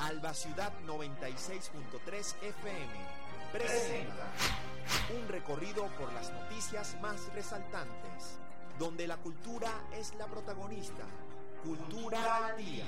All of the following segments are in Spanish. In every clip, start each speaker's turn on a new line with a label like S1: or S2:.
S1: Alba Ciudad 96.3 FM presenta un recorrido por las noticias más resaltantes, donde la cultura es la protagonista. Cultura al día.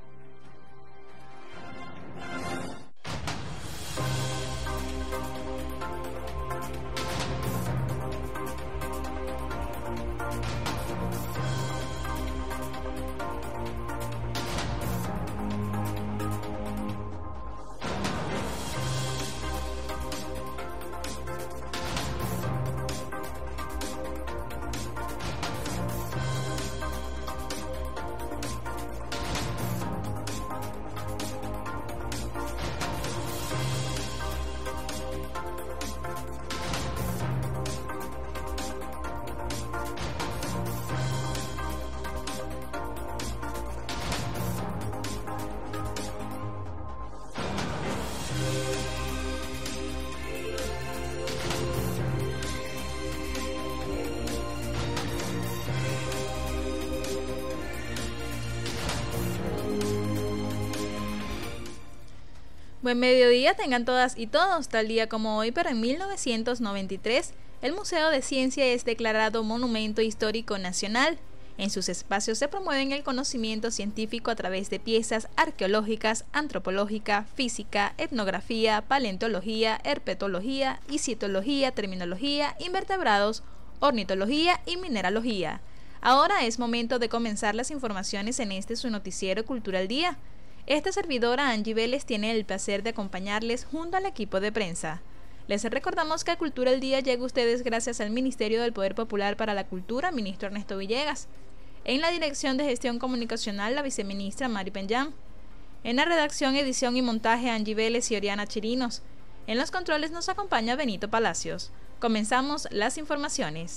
S2: Buen mediodía tengan todas y todos, tal día como hoy, pero en 1993, el Museo de Ciencia es declarado Monumento Histórico Nacional. En sus espacios se promueven el conocimiento científico a través de piezas arqueológicas, antropológica, física, etnografía, paleontología, herpetología, citología, terminología, invertebrados, ornitología y mineralogía. Ahora es momento de comenzar las informaciones en este su noticiero Cultura al Día. Esta servidora Angie Vélez tiene el placer de acompañarles junto al equipo de prensa. Les recordamos que Cultura al Día llega a ustedes gracias al Ministerio del Poder Popular para la Cultura, ministro Ernesto Villegas. En la Dirección de Gestión Comunicacional, la viceministra Mari Penyam. En la redacción, edición y montaje, Angie Vélez y Oriana Chirinos. En los controles nos acompaña Benito Palacios. Comenzamos las informaciones.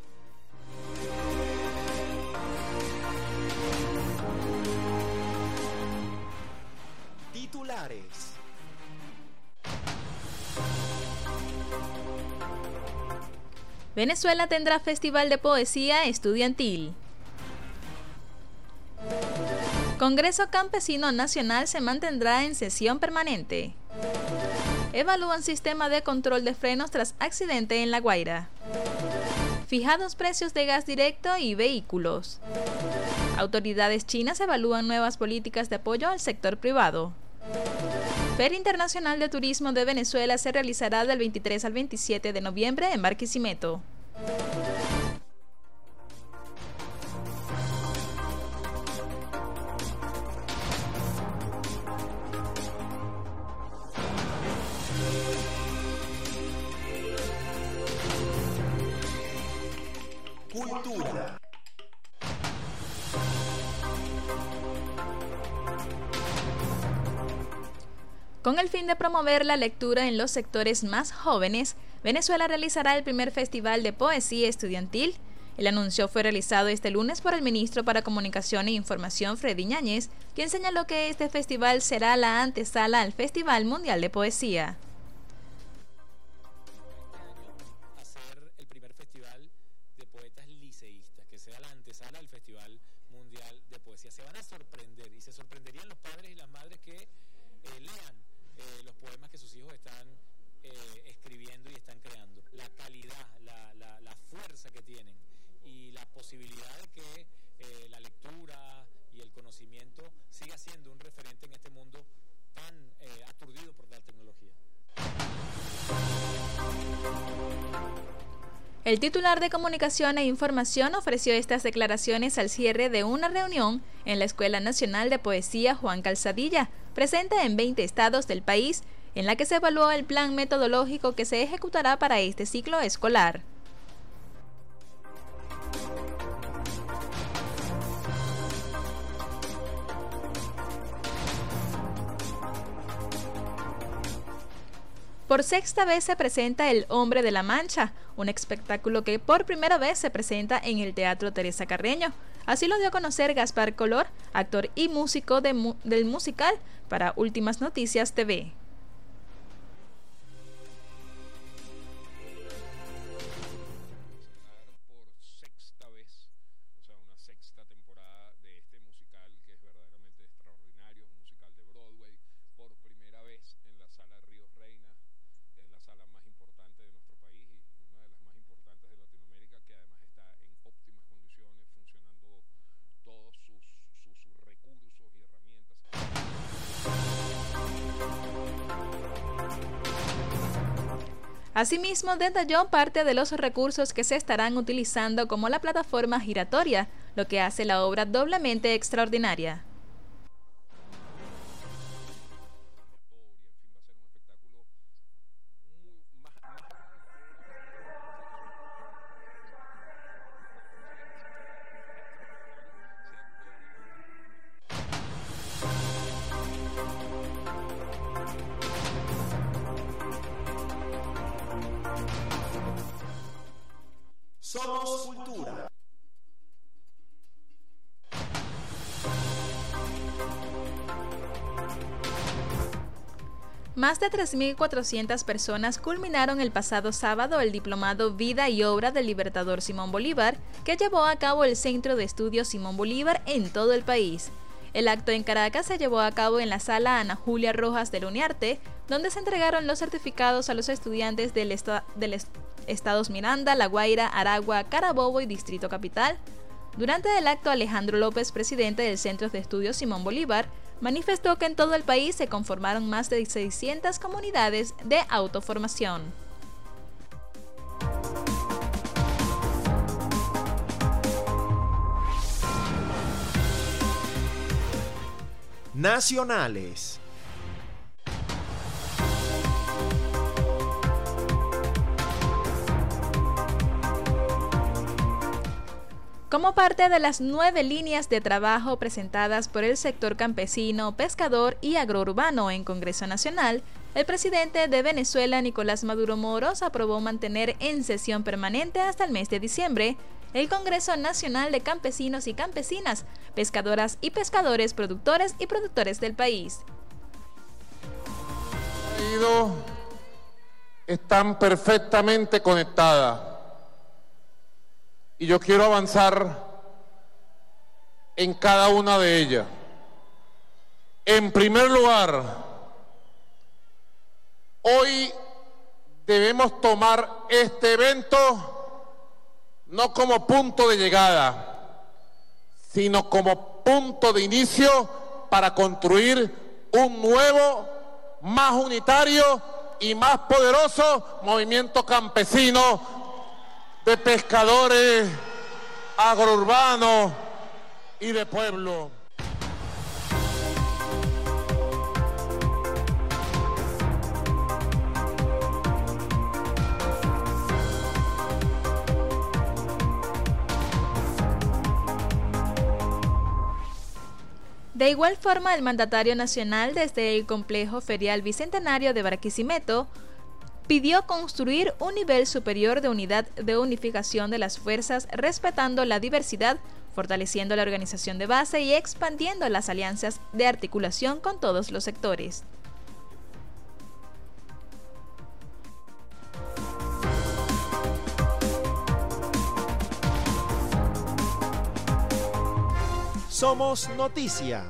S1: Titulares.
S2: Venezuela tendrá Festival de Poesía Estudiantil. Congreso Campesino Nacional se mantendrá en sesión permanente. Evalúan sistema de control de frenos tras accidente en La Guaira. Fijados precios de gas directo y vehículos. Autoridades chinas evalúan nuevas políticas de apoyo al sector privado. Feria Internacional de Turismo de Venezuela se realizará del 23 al 27 de noviembre en Barquisimeto.
S1: Cultura.
S2: Con el fin de promover la lectura en los sectores más jóvenes, Venezuela realizará el primer Festival de Poesía Estudiantil. El anuncio fue realizado este lunes por el ministro para Comunicación e Información, Freddy Ñáñez, quien señaló que este festival será la antesala al Festival Mundial de Poesía.
S3: Hacer el primer festival de poetas liceístas, que sea la antesala al Festival Mundial de Poesía. Se van a sorprender y se sorprenderían los padres y las madres que lean los poemas que sus hijos están escribiendo y están creando. La calidad, la fuerza que tienen y la posibilidad de que la lectura y el conocimiento siga siendo un referente en este mundo tan aturdido por la tecnología.
S2: El titular de Comunicación e Información ofreció estas declaraciones al cierre de una reunión en la Escuela Nacional de Poesía Juan Calzadilla, presente en 20 estados del país, en la que se evaluó el plan metodológico que se ejecutará para este ciclo escolar. Por sexta vez se presenta El Hombre de la Mancha, un espectáculo que por primera vez se presenta en el Teatro Teresa Carreño. Así lo dio a conocer Gaspar Color, actor y músico del musical, para Últimas Noticias TV. Asimismo, detalló parte de los recursos que se estarán utilizando como la plataforma giratoria, lo que hace la obra doblemente extraordinaria.
S1: Somos Cultura.
S2: Más de 3.400 personas culminaron el pasado sábado el diplomado Vida y Obra del Libertador Simón Bolívar, que llevó a cabo el Centro de Estudios Simón Bolívar en todo el país. El acto en Caracas se llevó a cabo en la sala Ana Julia Rojas del UNIARTE, donde se entregaron los certificados a los estudiantes del Estados Miranda, La Guaira, Aragua, Carabobo y Distrito Capital. Durante el acto, Alejandro López, presidente del Centro de Estudios Simón Bolívar, manifestó que en todo el país se conformaron más de 600 comunidades de autoformación.
S1: Nacionales.
S2: Como parte de las 9 líneas de trabajo presentadas por el sector campesino, pescador y agrourbano en Congreso Nacional, el presidente de Venezuela, Nicolás Maduro Moros, aprobó mantener en sesión permanente hasta el mes de diciembre el Congreso Nacional de Campesinos y Campesinas, Pescadoras y Pescadores, Productores y Productores del país.
S4: Están perfectamente conectadas. Y yo quiero avanzar en cada una de ellas. En primer lugar, hoy debemos tomar este evento no como punto de llegada, sino como punto de inicio para construir un nuevo, más unitario y más poderoso movimiento campesino de pescadores, agrourbanos y de pueblo.
S2: De igual forma, el mandatario nacional desde el complejo ferial bicentenario de Barquisimeto pidió construir un nivel superior de unidad de unificación de las fuerzas, respetando la diversidad, fortaleciendo la organización de base y expandiendo las alianzas de articulación con todos los sectores.
S1: Somos Noticia.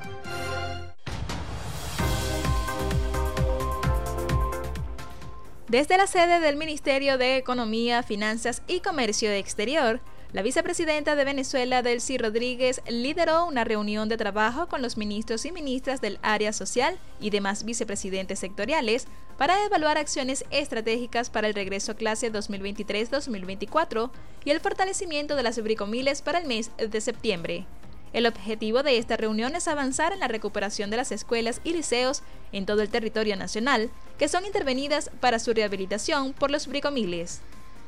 S2: Desde la sede del Ministerio de Economía, Finanzas y Comercio Exterior, la vicepresidenta de Venezuela, Delcy Rodríguez, lideró una reunión de trabajo con los ministros y ministras del área social y demás vicepresidentes sectoriales para evaluar acciones estratégicas para el regreso a clase 2023-2024 y el fortalecimiento de las bricomiles para el mes de septiembre. El objetivo de esta reunión es avanzar en la recuperación de las escuelas y liceos en todo el territorio nacional, que son intervenidas para su rehabilitación por los bricomiles.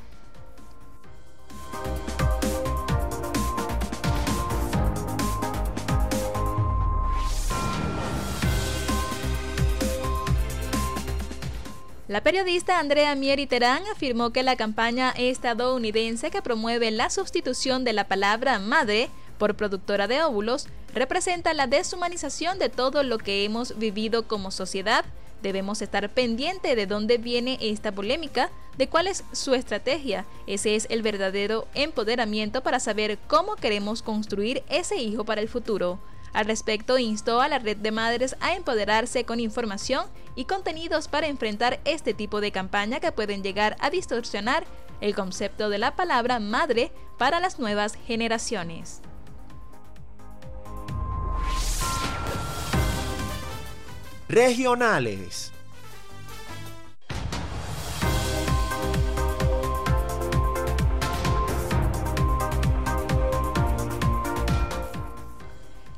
S2: La periodista Andrea Mieri Terán afirmó que la campaña estadounidense que promueve la sustitución de la palabra madre por productora de óvulos representa la deshumanización de todo lo que hemos vivido como sociedad. Debemos estar pendiente de dónde viene esta polémica, de cuál es su estrategia. Ese es el verdadero empoderamiento para saber cómo queremos construir ese hijo para el futuro. Al respecto, instó a la red de madres a empoderarse con información y contenidos para enfrentar este tipo de campaña que pueden llegar a distorsionar el concepto de la palabra madre para las nuevas generaciones.
S1: Regionales.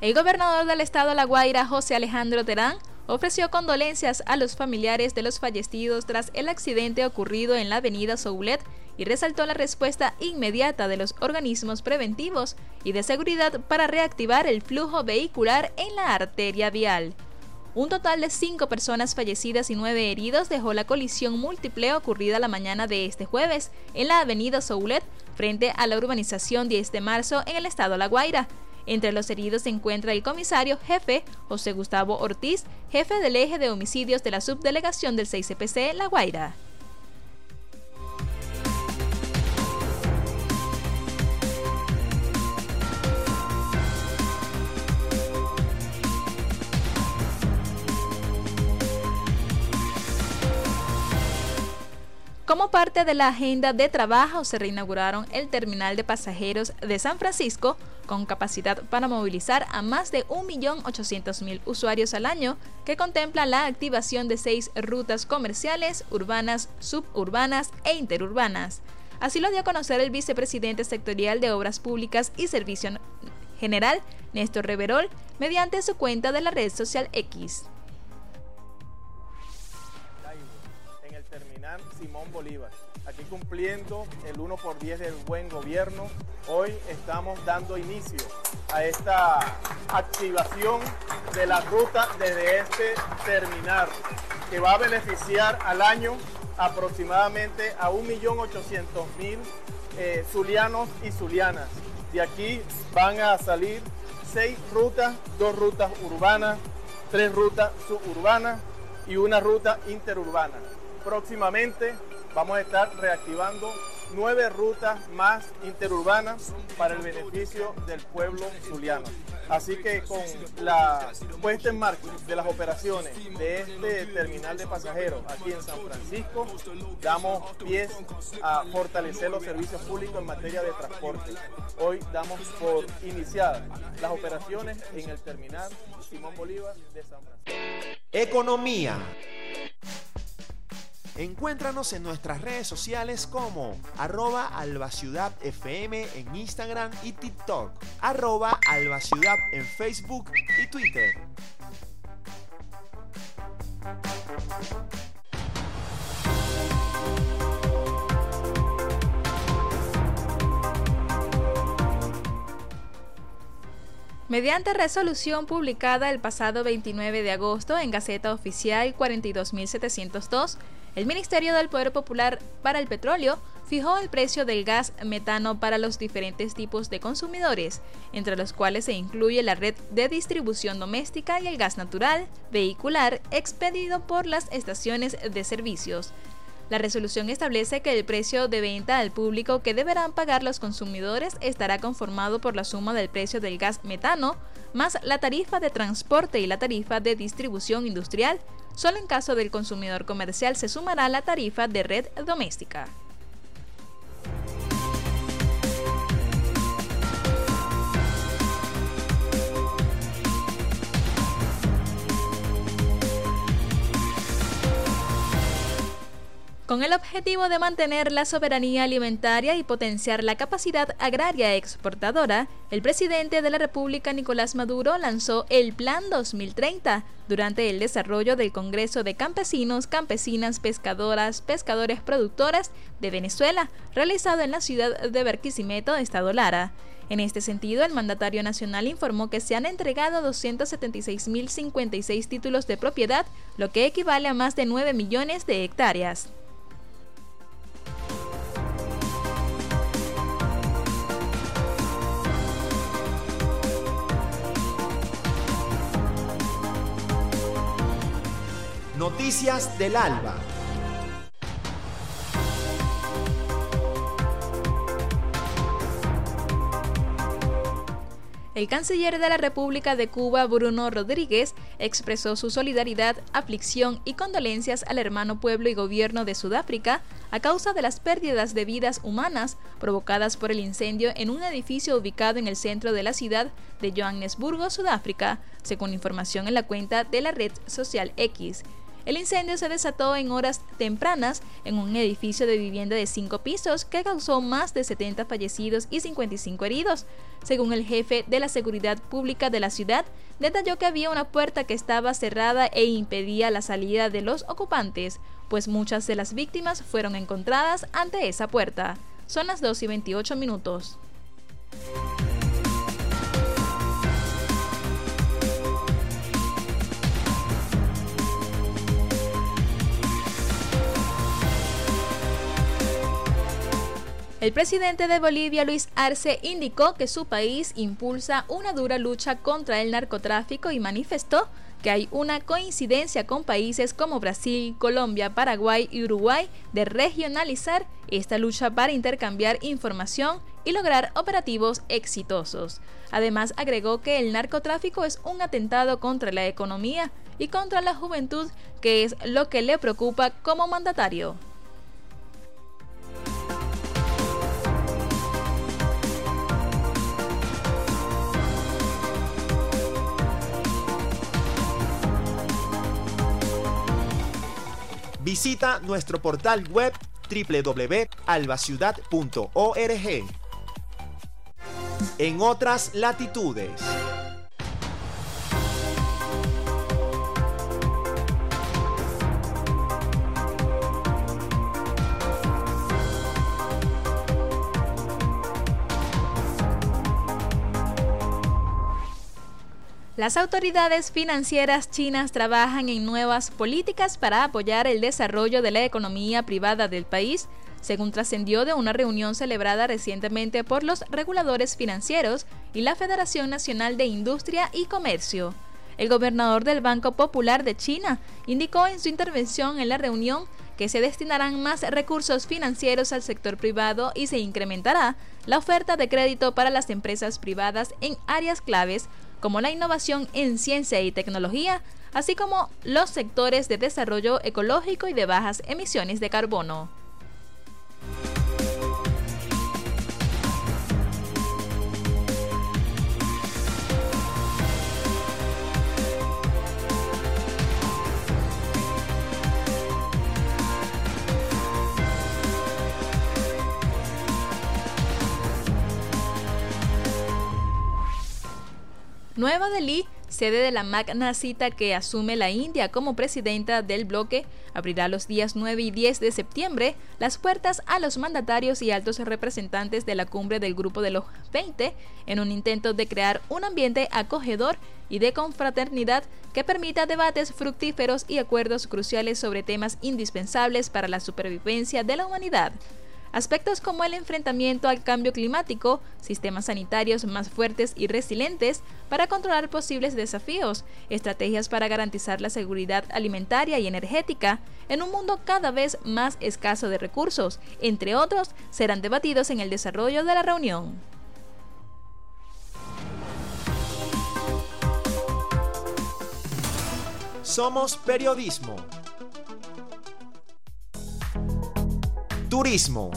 S2: El gobernador del estado La Guaira, José Alejandro Terán, ofreció condolencias a los familiares de los fallecidos tras el accidente ocurrido en la avenida Soulet y resaltó la respuesta inmediata de los organismos preventivos y de seguridad para reactivar el flujo vehicular en la arteria vial. Un total de 5 personas fallecidas y 9 heridos dejó la colisión múltiple ocurrida la mañana de este jueves en la avenida Soulet frente a la urbanización 10 de marzo en el estado La Guaira. Entre los heridos se encuentra el comisario jefe José Gustavo Ortiz, jefe del eje de homicidios de la subdelegación del 6CPC La Guaira. Como parte de la agenda de trabajo, se reinauguraron el terminal de pasajeros de San Francisco con capacidad para movilizar a más de 1.800.000 usuarios al año, que contempla la activación de 6 rutas comerciales, urbanas, suburbanas e interurbanas. Así lo dio a conocer el vicepresidente sectorial de Obras Públicas y Servicio General, Néstor Reverol, mediante su cuenta de la red social X.
S5: En el terminal Simón Bolívar, aquí cumpliendo el 1x10 del buen gobierno, hoy estamos dando inicio a esta activación de la ruta desde este terminal, que va a beneficiar al año aproximadamente a 1.800.000 zulianos y zulianas. De aquí van a salir 6 rutas, 2 rutas urbanas, 3 rutas suburbanas y una ruta interurbana. Próximamente vamos a estar reactivando 9 rutas más interurbanas para el beneficio del pueblo zuliano. Así que con la puesta en marcha de las operaciones de este terminal de pasajeros aquí en San Francisco, damos pie a fortalecer los servicios públicos en materia de transporte. Hoy damos por iniciadas las operaciones en el terminal Simón Bolívar de San Francisco.
S1: Economía. Encuéntranos en nuestras redes sociales como @albaciudadfm en Instagram y TikTok, @albaciudad en Facebook y Twitter.
S2: Mediante resolución publicada el pasado 29 de agosto en Gaceta Oficial 42.702, el Ministerio del Poder Popular para el Petróleo fijó el precio del gas metano para los diferentes tipos de consumidores, entre los cuales se incluye la red de distribución doméstica y el gas natural, vehicular, expedido por las estaciones de servicios. La resolución establece que el precio de venta al público que deberán pagar los consumidores estará conformado por la suma del precio del gas metano, más la tarifa de transporte y la tarifa de distribución industrial. Solo en caso del consumidor comercial se sumará la tarifa de red doméstica. Con el objetivo de mantener la soberanía alimentaria y potenciar la capacidad agraria exportadora, el presidente de la República, Nicolás Maduro, lanzó el Plan 2030 durante el desarrollo del Congreso de Campesinos, Campesinas, Pescadoras, Pescadores Productoras de Venezuela, realizado en la ciudad de Barquisimeto, Estado Lara. En este sentido, el mandatario nacional informó que se han entregado 276.056 títulos de propiedad, lo que equivale a más de 9 millones de hectáreas.
S1: Noticias del Alba.
S2: El canciller de la República de Cuba, Bruno Rodríguez, expresó su solidaridad, aflicción y condolencias al hermano pueblo y gobierno de Sudáfrica a causa de las pérdidas de vidas humanas provocadas por el incendio en un edificio ubicado en el centro de la ciudad de Johannesburgo, Sudáfrica, según información en la cuenta de la red social X. El incendio se desató en horas tempranas en un edificio de vivienda de 5 pisos que causó más de 70 fallecidos y 55 heridos. Según el jefe de la seguridad pública de la ciudad, detalló que había una puerta que estaba cerrada e impedía la salida de los ocupantes, pues muchas de las víctimas fueron encontradas ante esa puerta. Son las 2:28. El presidente de Bolivia, Luis Arce, indicó que su país impulsa una dura lucha contra el narcotráfico y manifestó que hay una coincidencia con países como Brasil, Colombia, Paraguay y Uruguay de regionalizar esta lucha para intercambiar información y lograr operativos exitosos. Además, agregó que el narcotráfico es un atentado contra la economía y contra la juventud, que es lo que le preocupa como mandatario.
S1: Visita nuestro portal web www.albaciudad.org. En otras latitudes.
S2: Las autoridades financieras chinas trabajan en nuevas políticas para apoyar el desarrollo de la economía privada del país, según trascendió de una reunión celebrada recientemente por los reguladores financieros y la Federación Nacional de Industria y Comercio. El gobernador del Banco Popular de China indicó en su intervención en la reunión que se destinarán más recursos financieros al sector privado y se incrementará la oferta de crédito para las empresas privadas en áreas claves como la innovación en ciencia y tecnología, así como los sectores de desarrollo ecológico y de bajas emisiones de carbono. Nueva Delhi, sede de la magna cita que asume la India como presidenta del bloque, abrirá los días 9 y 10 de septiembre las puertas a los mandatarios y altos representantes de la cumbre del Grupo de los 20 en un intento de crear un ambiente acogedor y de confraternidad que permita debates fructíferos y acuerdos cruciales sobre temas indispensables para la supervivencia de la humanidad. Aspectos como el enfrentamiento al cambio climático, sistemas sanitarios más fuertes y resilientes para controlar posibles desafíos, estrategias para garantizar la seguridad alimentaria y energética en un mundo cada vez más escaso de recursos, entre otros, serán debatidos en el desarrollo de la reunión.
S1: Somos periodismo. Turismo.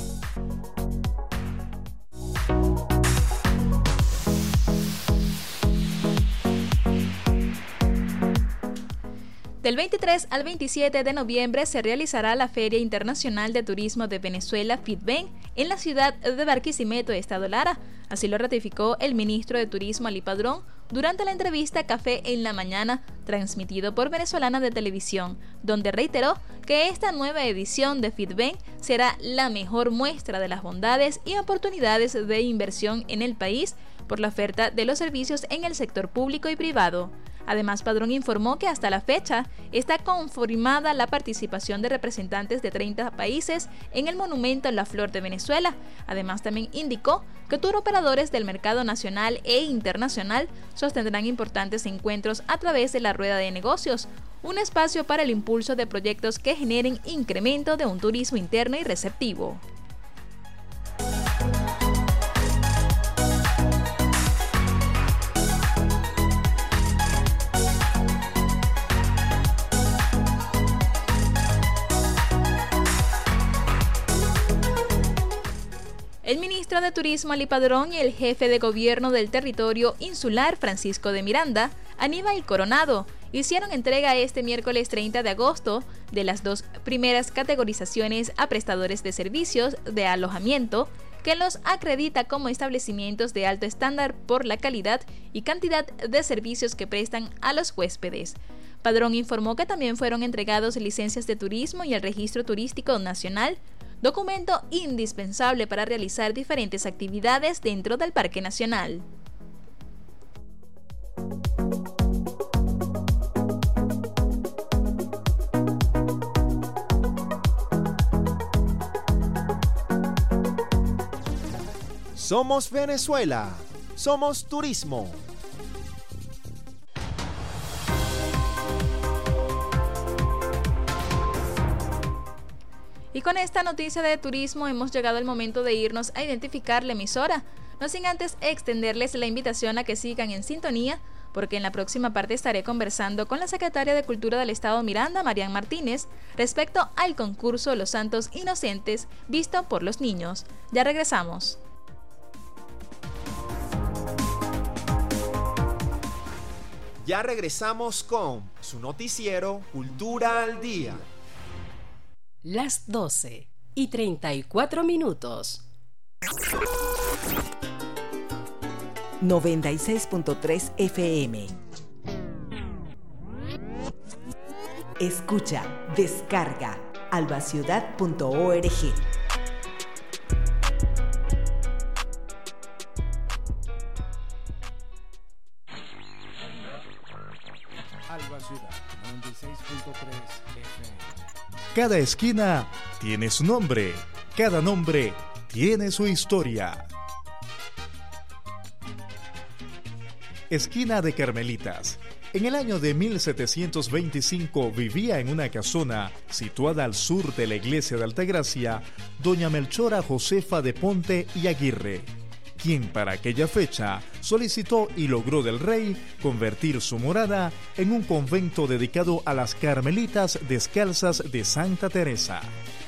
S2: Del 23 al 27 de noviembre se realizará la Feria Internacional de Turismo de Venezuela, FITVEN, en la ciudad de Barquisimeto, Estado Lara. Así lo ratificó el ministro de Turismo, Ali Padrón, durante la entrevista Café en la Mañana, transmitido por Venezolana de Televisión, donde reiteró que esta nueva edición de FITVEN será la mejor muestra de las bondades y oportunidades de inversión en el país por la oferta de los servicios en el sector público y privado. Además, Padrón informó que hasta la fecha está confirmada la participación de representantes de 30 países en el monumento La Flor de Venezuela. Además, también indicó que turoperadores del mercado nacional e internacional sostendrán importantes encuentros a través de la rueda de negocios, un espacio para el impulso de proyectos que generen incremento de un turismo interno y receptivo. El ministro de Turismo, Ali Padrón, y el jefe de gobierno del territorio insular, Francisco de Miranda, Aníbal Coronado, hicieron entrega este miércoles 30 de agosto de las 2 primeras categorizaciones a prestadores de servicios de alojamiento, que los acredita como establecimientos de alto estándar por la calidad y cantidad de servicios que prestan a los huéspedes. Padrón informó que también fueron entregados licencias de turismo y el Registro Turístico Nacional, documento indispensable para realizar diferentes actividades dentro del Parque Nacional.
S1: Somos Venezuela, somos turismo.
S2: Y con esta noticia de turismo hemos llegado al momento de irnos a identificar la emisora, no sin antes extenderles la invitación a que sigan en sintonía, porque en la próxima parte estaré conversando con la secretaria de Cultura del Estado Miranda, Marian Martínez, respecto al concurso Los Santos Inocentes visto por los niños. Ya regresamos.
S1: Ya regresamos con su noticiero Cultura al Día.
S6: Las 12:34.
S7: 96.3 FM. Escucha, descarga, albaciudad.org.
S8: Alba Ciudad, 96.3 FM.
S9: Cada esquina tiene su nombre, cada nombre tiene su historia. Esquina de Carmelitas. En el año de 1725 vivía en una casona situada al sur de la iglesia de Altagracia, doña Melchora Josefa de Ponte y Aguirre, quien para aquella fecha solicitó y logró del rey convertir su morada en un convento dedicado a las Carmelitas Descalzas de Santa Teresa.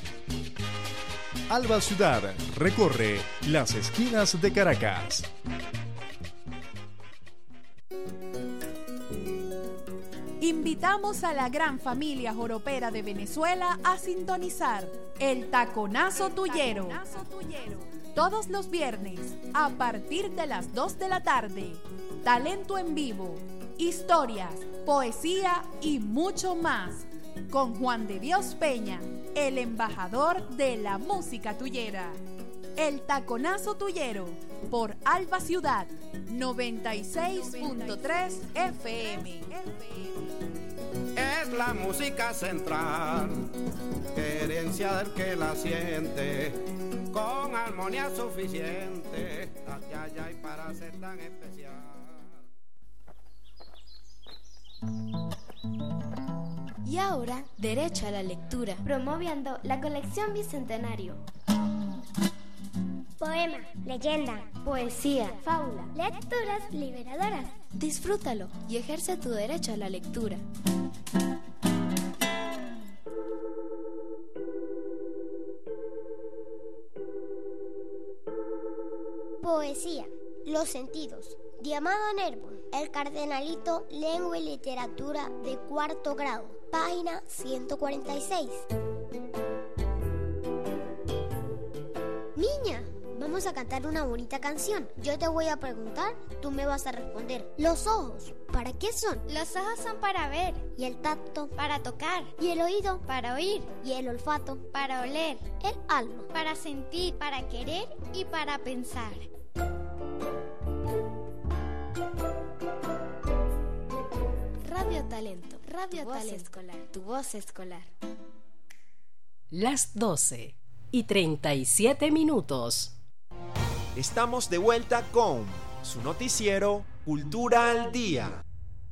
S9: Alba Ciudad recorre las esquinas de Caracas.
S10: Invitamos a la gran familia joropera de Venezuela a sintonizar el Taconazo Tuyero. Todos los viernes, a partir de las 2 de la tarde. Talento en vivo, historias, poesía y mucho más. Con Juan de Dios Peña, el embajador de la música tuyera. El Taconazo Tuyero, por Alba Ciudad, 96.3 FM.
S11: Es la música central, herencia del que la siente, con armonía suficiente, allá y para ser tan especial.
S12: Y ahora, derecho a la lectura, promoviendo la colección Bicentenario.
S13: Poema, leyenda,
S12: Poesía,
S13: fábula, lecturas liberadoras.
S12: Disfrútalo y ejerce tu derecho a la lectura.
S13: Poesía, los sentidos. De Amado Nervo, El Cardenalito, Lengua y Literatura de 4º grado, página 146. Niña, vamos a cantar una bonita canción. Yo te voy a preguntar, tú me vas a responder. Los ojos, ¿para qué son?
S14: Los ojos son para ver.
S13: ¿Y el tacto?
S14: Para tocar.
S13: ¿Y el oído?
S14: Para oír.
S13: ¿Y el olfato?
S14: Para oler.
S13: ¿El alma?
S14: Para sentir, para querer y para pensar.
S12: Radio Talento, Radio Talento Escolar, tu voz escolar.
S6: Las 12:37.
S1: Estamos de vuelta con su noticiero Cultura al Día.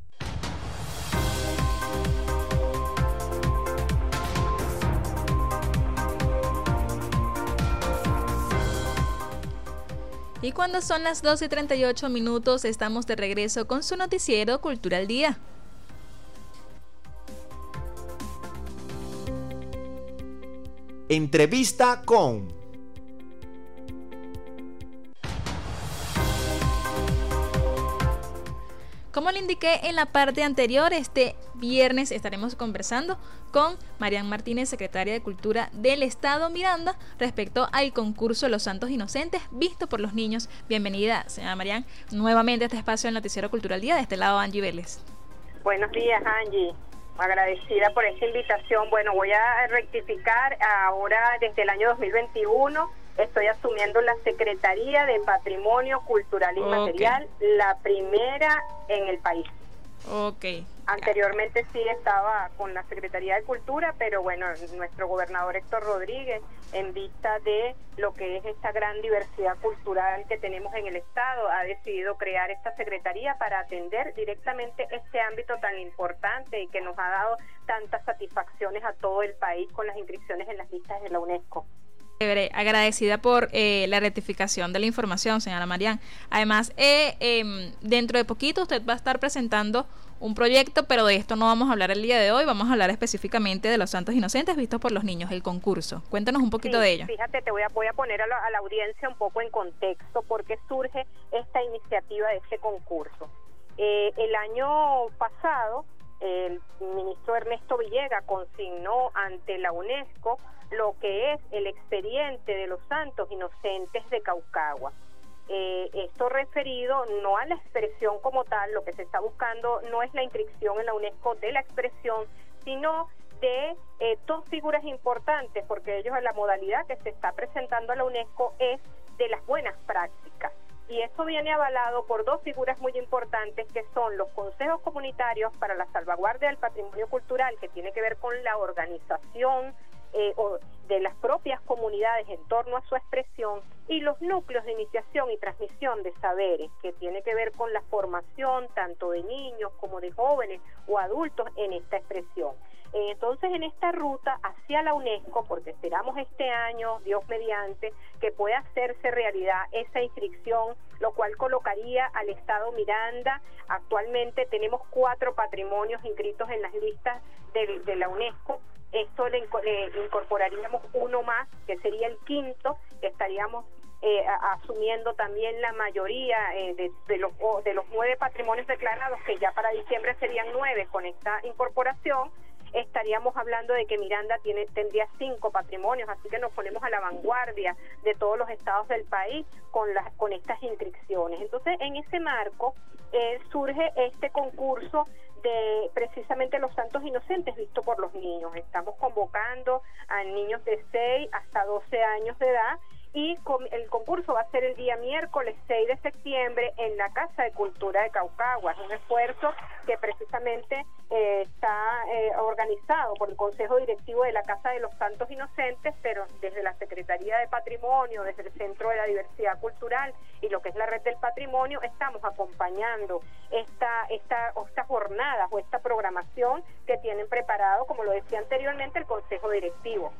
S2: Y cuando son las 12:38, estamos de regreso con su noticiero Cultura al Día.
S1: Entrevista con...
S2: Como como le indiqué en la parte anterior, este viernes estaremos conversando con Marian Martínez, secretaria de Cultura del Estado Miranda, respecto al concurso Los Santos Inocentes, visto por los niños. Bienvenida, señora Marian, nuevamente a este espacio del Noticiero Cultural Día. De este lado, Angie Vélez.
S15: Buenos días, Angie. Agradecida por esta invitación. Bueno, voy a rectificar. Ahora, desde el año 2021, estoy asumiendo la Secretaría de Patrimonio Cultural Inmaterial, la primera en el país. Anteriormente sí estaba con la Secretaría de Cultura, pero bueno, nuestro gobernador Héctor Rodríguez, en vista de lo que es esta gran diversidad cultural que tenemos en el Estado, ha decidido crear esta Secretaría para atender directamente este ámbito tan importante y que nos ha dado tantas satisfacciones a todo el país con las inscripciones en las listas de la UNESCO.
S2: Agradecida por la rectificación de la información, señora Marian. Además, dentro de poquito usted va a estar presentando un proyecto, pero de esto no vamos a hablar el día de hoy, vamos a hablar específicamente de Los Santos Inocentes vistos por los niños, el concurso. Cuéntanos un poquito de ello.
S15: Fíjate, voy a poner a la audiencia un poco en contexto porque surge esta iniciativa de este concurso. El año pasado, el ministro Ernesto Villegas consignó ante la UNESCO lo que es el expediente de los Santos Inocentes de Caucagua. Esto referido no a la expresión como tal, lo que se está buscando no es la inscripción en la UNESCO de la expresión, sino de dos figuras importantes, porque ellos en la modalidad que se está presentando a la UNESCO es de las buenas prácticas. Y esto viene avalado por dos figuras muy importantes que son los consejos comunitarios para la salvaguardia del patrimonio cultural, que tiene que ver con la organización o de las propias comunidades en torno a su expresión, y los núcleos de iniciación y transmisión de saberes, que tiene que ver con la formación tanto de niños como de jóvenes o adultos en esta expresión. Entonces, en esta ruta hacia la UNESCO, porque esperamos este año, Dios mediante, que pueda hacerse realidad esa inscripción, lo cual colocaría al Estado Miranda. Actualmente tenemos 4 patrimonios inscritos en las listas de la UNESCO. Esto le incorporaríamos uno más, que sería el quinto, que estaríamos asumiendo también la mayoría de los 9 patrimonios declarados, que ya para diciembre serían 9 con esta incorporación. Estaríamos hablando de que Miranda tendría 5 patrimonios, así que nos ponemos a la vanguardia de todos los estados del país con estas inscripciones. Entonces, en ese marco surge este concurso de precisamente Los Santos Inocentes visto por los niños. Estamos convocando a niños de 6 hasta 12 años de edad, y el concurso va a ser el día miércoles 6 de septiembre en la Casa de Cultura de Caucagua. Es un esfuerzo que precisamente está organizado por el Consejo Directivo de la Casa de los Santos Inocentes, pero desde la Secretaría de Patrimonio, desde el Centro de la Diversidad Cultural y lo que es la Red del Patrimonio, estamos acompañando estas jornadas o esta programación que tienen preparado, como lo decía anteriormente, el Consejo Directivo.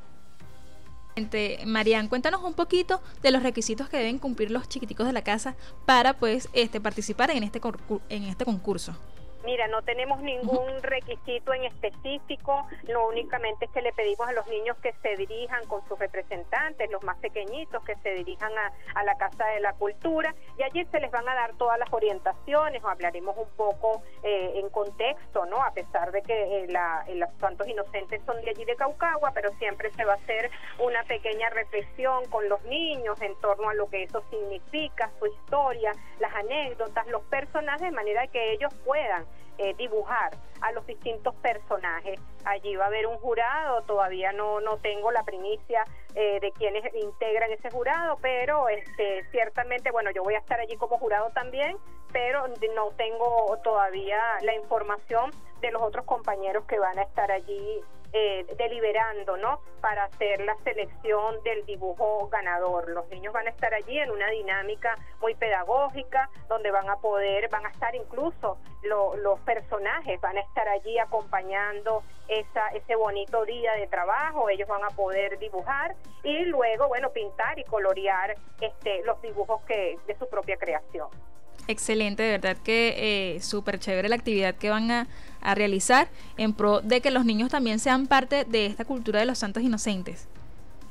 S2: Marian, cuéntanos un poquito de los requisitos que deben cumplir los chiquiticos de la casa para participar en este concurso.
S15: Mira, no tenemos ningún requisito en específico, lo únicamente es que le pedimos a los niños que se dirijan con sus representantes, los más pequeñitos, que se dirijan a la Casa de la Cultura, y allí se les van a dar todas las orientaciones, o hablaremos un poco en contexto, ¿no? A pesar de que los Santos Inocentes son de allí de Caucagua, pero siempre se va a hacer una pequeña reflexión con los niños en torno a lo que eso significa, su historia, las anécdotas, los personajes, de manera que ellos puedan dibujar a los distintos personajes. Allí va a haber un jurado, todavía no tengo la primicia de quienes integran ese jurado, pero ciertamente, bueno, yo voy a estar allí como jurado también, pero no tengo todavía la información de los otros compañeros que van a estar allí deliberando, ¿no? Para hacer la selección del dibujo ganador. Los niños van a estar allí en una dinámica muy pedagógica, donde van a estar incluso los personajes, van a estar allí acompañando ese bonito día de trabajo. Ellos van a poder dibujar y luego, bueno, pintar y colorear los dibujos de su propia creación.
S2: Excelente, de verdad que súper chévere la actividad que van a realizar en pro de que los niños también sean parte de esta cultura de los Santos Inocentes.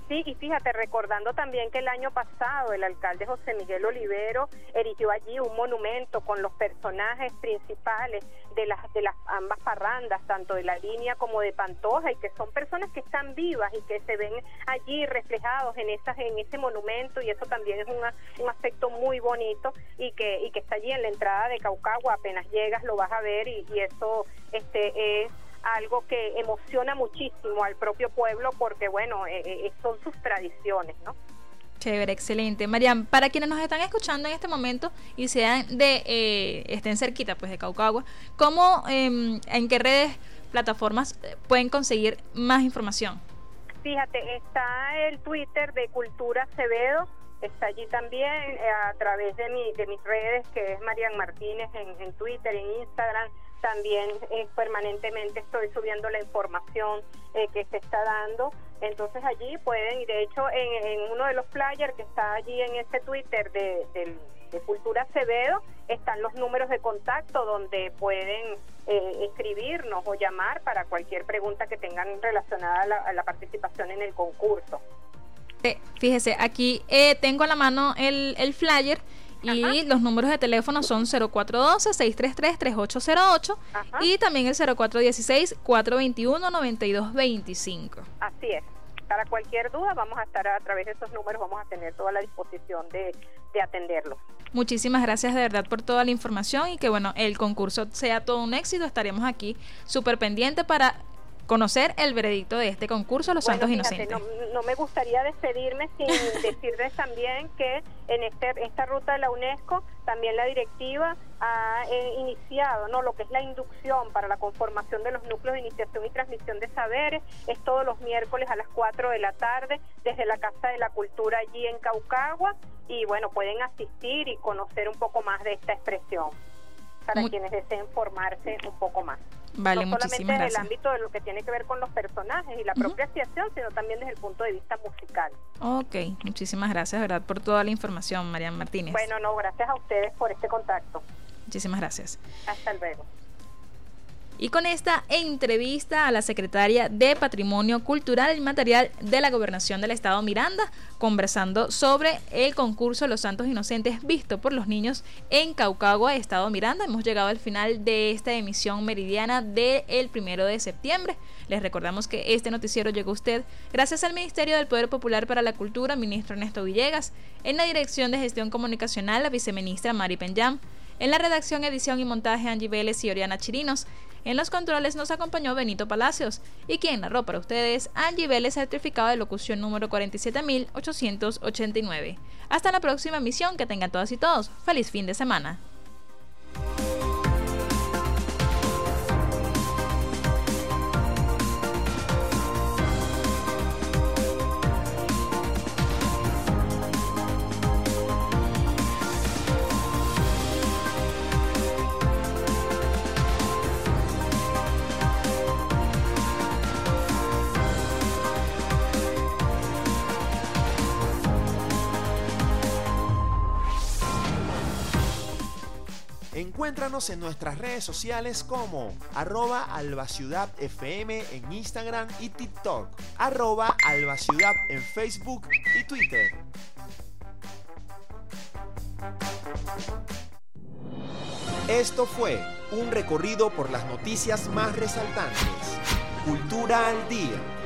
S15: Sí, y fíjate, recordando también que el año pasado el alcalde José Miguel Olivero erigió allí un monumento con los personajes principales de las ambas parrandas, tanto de La Línea como de Pantoja, y que son personas que están vivas y que se ven allí reflejados en ese monumento, y eso también es un aspecto muy bonito y que está allí en la entrada de Caucagua. Apenas llegas lo vas a ver, y eso es algo que emociona muchísimo al propio pueblo, porque bueno, son sus tradiciones, ¿no?
S2: Chévere, excelente. Marian, para quienes nos están escuchando en este momento y estén cerquita pues de Caucagua, ¿cómo, en qué redes, plataformas pueden conseguir más información?
S15: Fíjate, está el Twitter de Cultura Acevedo, está allí también a través de mis redes, que es Marian Martínez en Twitter, en Instagram. También permanentemente estoy subiendo la información que se está dando. Entonces allí pueden, y de hecho en uno de los flyers que está allí en ese Twitter de Cultura Acevedo, están los números de contacto donde pueden escribirnos o llamar para cualquier pregunta que tengan relacionada a la participación en el concurso.
S2: Fíjese, aquí tengo a la mano el flyer. Y los números de teléfono son 0412-633-3808 y también el 0416-421-9225.
S15: Así es. Para cualquier duda vamos a estar a través de esos números, vamos a tener toda la disposición de atenderlo.
S2: Muchísimas gracias de verdad por toda la información y que bueno, el concurso sea todo un éxito. Estaremos aquí súper pendientes para conocer el veredicto de este concurso, Los Santos Inocentes.
S15: No me gustaría despedirme sin decirles también que en esta ruta de la UNESCO también la directiva ha iniciado lo que es la inducción para la conformación de los núcleos de iniciación y transmisión de saberes. Es todos los miércoles a las 4 de la tarde desde la Casa de la Cultura allí en Caucagua, y bueno, pueden asistir y conocer un poco más de esta expresión para quienes deseen formarse un poco más.
S2: Vale,
S15: no solamente
S2: muchísimas gracias.
S15: En el ámbito de lo que tiene que ver con los personajes y la propia asociación, sino también desde el punto de vista musical.
S2: Ok, muchísimas gracias, ¿verdad?, por toda la información, Marian Martínez.
S15: Bueno, gracias a ustedes por este contacto.
S2: Muchísimas gracias.
S15: Hasta luego.
S2: Y con esta entrevista a la secretaria de Patrimonio Cultural y Material de la Gobernación del Estado Miranda, conversando sobre el concurso Los Santos Inocentes visto por los niños en Caucagua, Estado Miranda, hemos llegado al final de esta emisión meridiana del 1 de septiembre. Les recordamos que este noticiero llegó a usted gracias al Ministerio del Poder Popular para la Cultura, ministro Ernesto Villegas, en la Dirección de Gestión Comunicacional, la viceministra Mari Penyam, en la redacción, edición y montaje Angie Vélez y Oriana Chirinos. En los controles nos acompañó Benito Palacios y quien narró para ustedes, Angie Vélez, certificado de locución número 47889. Hasta la próxima emisión, que tengan todas y todos feliz fin de semana.
S1: Encuéntranos en nuestras redes sociales como @albaciudadfm en Instagram y TikTok, @albaciudad en Facebook y Twitter. Esto fue un recorrido por las noticias más resaltantes. Cultura al día.